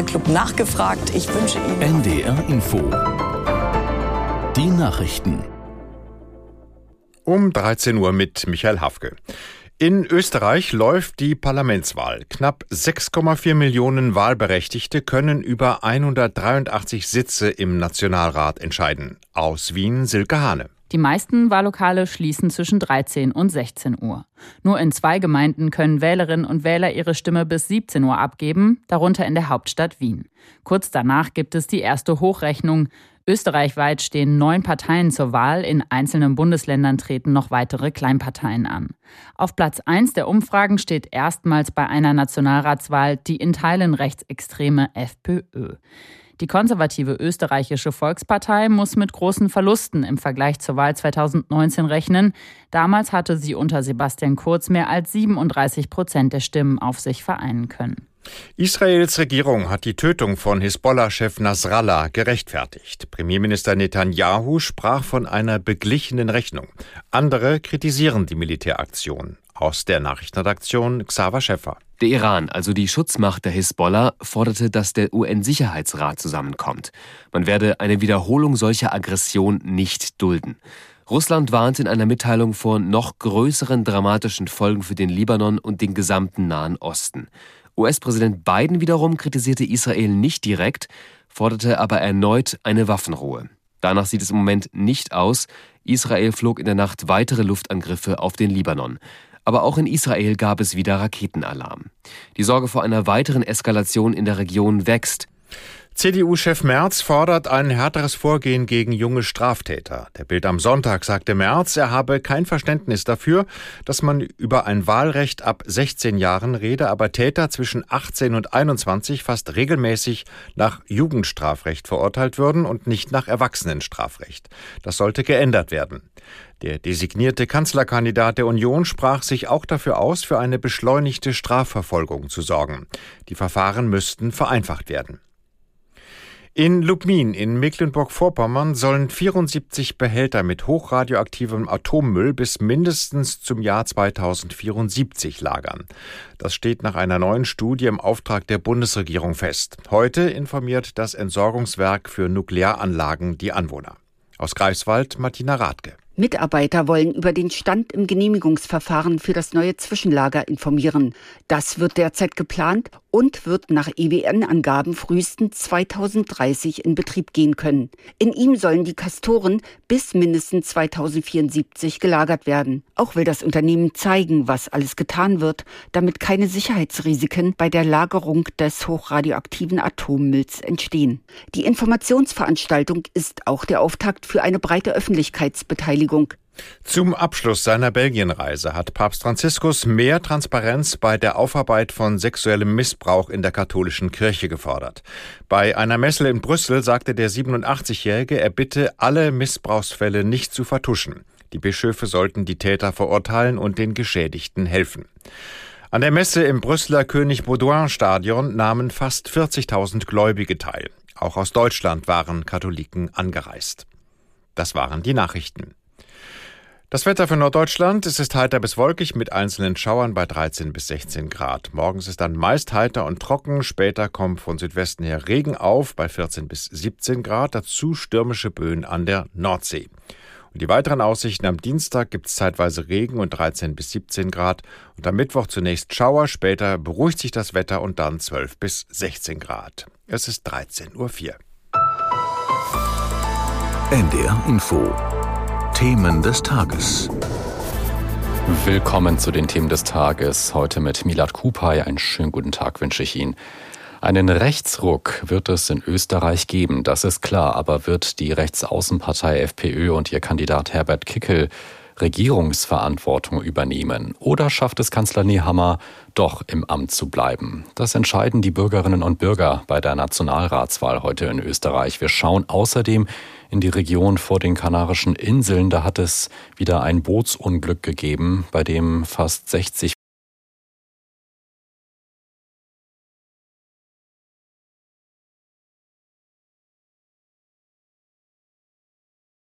Presseclub nachgefragt. Ich wünsche Ihnen... NDR Info. Die Nachrichten. Um 13 Uhr mit Michael Hafke. In Österreich läuft die Parlamentswahl. Knapp 6,4 Millionen Wahlberechtigte können über 183 Sitze im Nationalrat entscheiden. Aus Wien Silke Hane. Die meisten Wahllokale schließen zwischen 13 und 16 Uhr. Nur in 2 Gemeinden können Wählerinnen und Wähler ihre Stimme bis 17 Uhr abgeben, darunter in der Hauptstadt Wien. Kurz danach gibt es die erste Hochrechnung. Österreichweit stehen 9 Parteien zur Wahl, in einzelnen Bundesländern treten noch weitere Kleinparteien an. Auf Platz 1 der Umfragen steht erstmals bei einer Nationalratswahl die in Teilen rechtsextreme FPÖ. Die konservative österreichische Volkspartei muss mit großen Verlusten im Vergleich zur Wahl 2019 rechnen. Damals hatte sie unter Sebastian Kurz mehr als 37% der Stimmen auf sich vereinen können. Israels Regierung hat die Tötung von Hisbollah-Chef Nasrallah gerechtfertigt. Premierminister Netanyahu sprach von einer beglichenen Rechnung. Andere kritisieren die Militäraktion. Aus der Nachrichtenredaktion Xaver Schäffer. Der Iran, also die Schutzmacht der Hisbollah, forderte, dass der UN-Sicherheitsrat zusammenkommt. Man werde eine Wiederholung solcher Aggression nicht dulden. Russland warnt in einer Mitteilung vor noch größeren dramatischen Folgen für den Libanon und den gesamten Nahen Osten. US-Präsident Biden wiederum kritisierte Israel nicht direkt, forderte aber erneut eine Waffenruhe. Danach sieht es im Moment nicht aus. Israel flog in der Nacht weitere Luftangriffe auf den Libanon. Aber auch in Israel gab es wieder Raketenalarm. Die Sorge vor einer weiteren Eskalation in der Region wächst. CDU-Chef Merz fordert ein härteres Vorgehen gegen junge Straftäter. Der Bild am Sonntag sagte Merz, er habe kein Verständnis dafür, dass man über ein Wahlrecht ab 16 Jahren rede, aber Täter zwischen 18 und 21 fast regelmäßig nach Jugendstrafrecht verurteilt würden und nicht nach Erwachsenenstrafrecht. Das sollte geändert werden. Der designierte Kanzlerkandidat der Union sprach sich auch dafür aus, für eine beschleunigte Strafverfolgung zu sorgen. Die Verfahren müssten vereinfacht werden. In Lubmin in Mecklenburg-Vorpommern sollen 74 Behälter mit hochradioaktivem Atommüll bis mindestens zum Jahr 2074 lagern. Das steht nach einer neuen Studie im Auftrag der Bundesregierung fest. Heute informiert das Entsorgungswerk für Nuklearanlagen die Anwohner. Aus Greifswald Martina Rathke. Mitarbeiter wollen über den Stand im Genehmigungsverfahren für das neue Zwischenlager informieren. Das wird derzeit geplant und wird nach EWN-Angaben frühestens 2030 in Betrieb gehen können. In ihm sollen die Castoren bis mindestens 2074 gelagert werden. Auch will das Unternehmen zeigen, was alles getan wird, damit keine Sicherheitsrisiken bei der Lagerung des hochradioaktiven Atommülls entstehen. Die Informationsveranstaltung ist auch der Auftakt für eine breite Öffentlichkeitsbeteiligung. Zum Abschluss seiner Belgienreise hat Papst Franziskus mehr Transparenz bei der Aufarbeit von sexuellem Missbrauch in der katholischen Kirche gefordert. Bei einer Messe in Brüssel sagte der 87-Jährige, er bitte, alle Missbrauchsfälle nicht zu vertuschen. Die Bischöfe sollten die Täter verurteilen und den Geschädigten helfen. An der Messe im Brüsseler König-Baudouin-Stadion nahmen fast 40.000 Gläubige teil. Auch aus Deutschland waren Katholiken angereist. Das waren die Nachrichten. Das Wetter für Norddeutschland, es ist heiter bis wolkig mit einzelnen Schauern bei 13 bis 16 Grad. Morgens ist dann meist heiter und trocken, später kommt von Südwesten her Regen auf bei 14 bis 17 Grad, dazu stürmische Böen an der Nordsee. Und die weiteren Aussichten: am Dienstag gibt es zeitweise Regen und 13 bis 17 Grad und am Mittwoch zunächst Schauer, später beruhigt sich das Wetter und dann 12 bis 16 Grad. Es ist 13:04 Uhr. NDR Info. Themen des Tages. Willkommen zu den Themen des Tages. Heute mit Milad Kupay. Einen schönen guten Tag wünsche ich Ihnen. Einen Rechtsruck wird es in Österreich geben, das ist klar. Aber wird die Rechtsaußenpartei FPÖ und ihr Kandidat Herbert Kickl Regierungsverantwortung übernehmen? Oder schafft es Kanzler Nehammer doch im Amt zu bleiben? Das entscheiden die Bürgerinnen und Bürger bei der Nationalratswahl heute in Österreich. Wir schauen außerdem in die Region vor den Kanarischen Inseln. Da hat es wieder ein Bootsunglück gegeben, bei dem fast 60